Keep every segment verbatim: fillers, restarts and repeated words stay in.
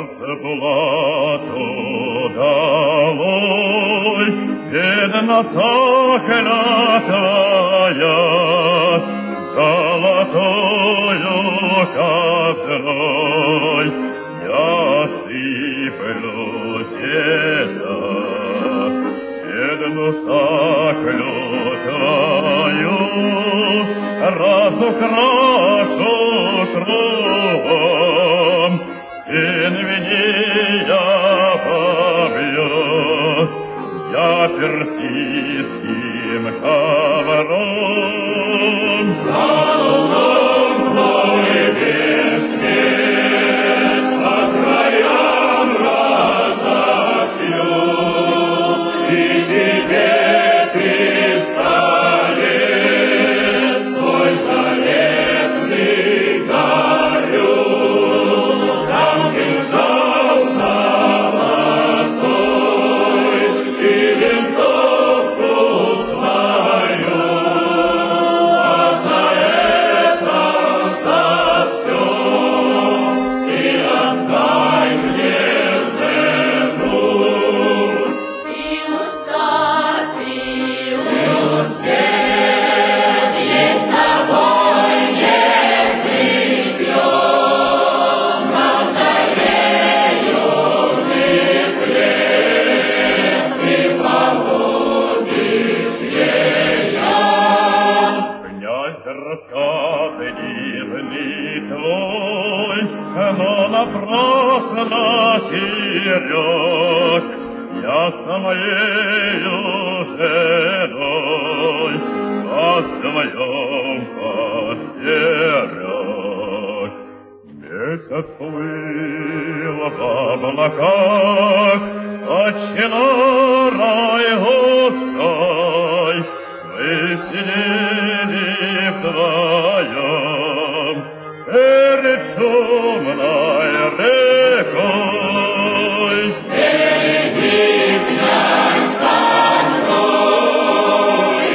Хазбулату долой, бедна заклятая, золотою казной я сыплю тебя, бедну заклятую разукрашу кругом, стен меня побьет я персидским ковром. Голубом твой бешмет по краям разошью, и тебе пистолет свой заветный дарю. Там кинжал золотой и винтовку свою, а за это, за все ты отдай мне жену. И уста, и усед, есть с тобой не живем, на заре юных лет ты погубишь ее. Князь, рассказы дивный твой, но напрасно вперед. Я с моею женой вас вдвоем постерег. Месяц плыл в облаках, отчина рай густой. Мы сидели вдвоем перед шумной рекой. Береги, князь, казну и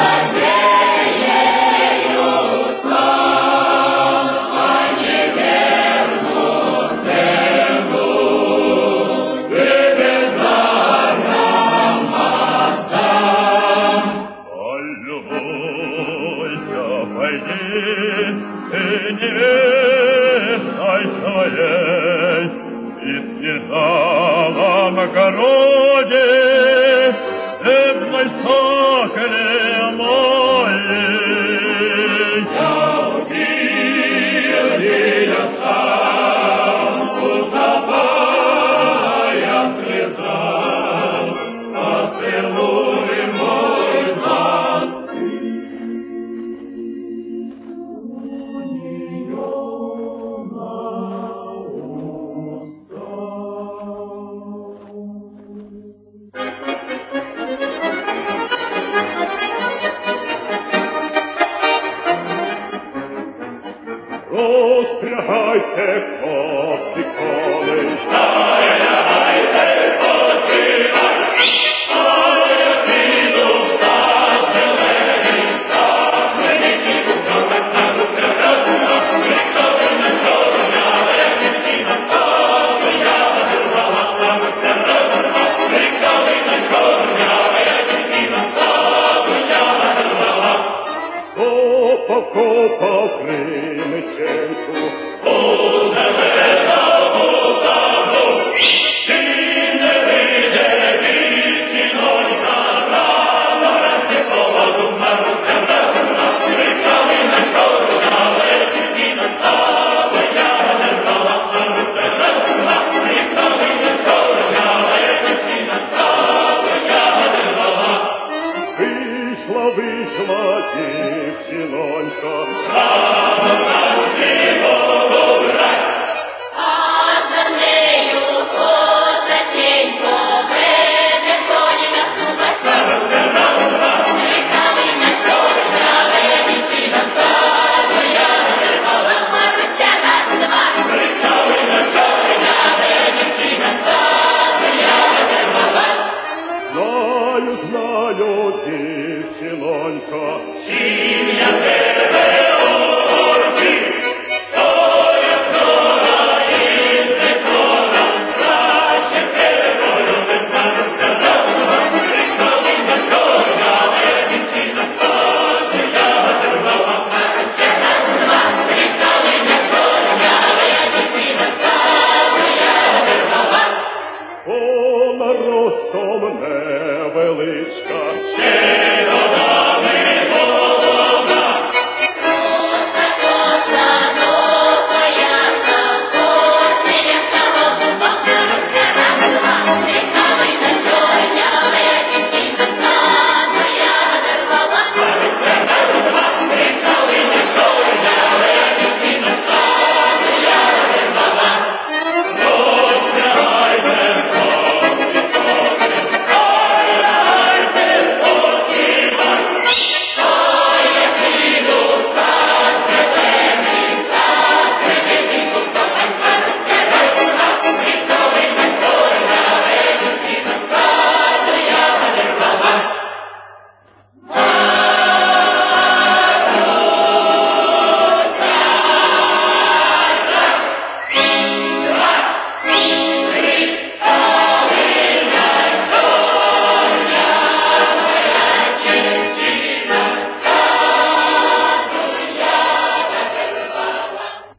владею сам, а не верну жену тебе даром отдам. Полюбуйся, пойди, ты невестой своей, и с кинжалом в груди, бедной соколе моей. Я убил ее сам, утопая в слезах, поцелуй мой застыл. У нее на Розпрягайте, хлопці, коли. Лягайте, спочивай, а я піду в стан зелений, стан мені кухня, на дуся красна, приковина чорна, як дівчина, стану я вирвала, на дуся красна, приковина чорна, як дівчина, стану я вирвала. Копав, копав Кримиченку,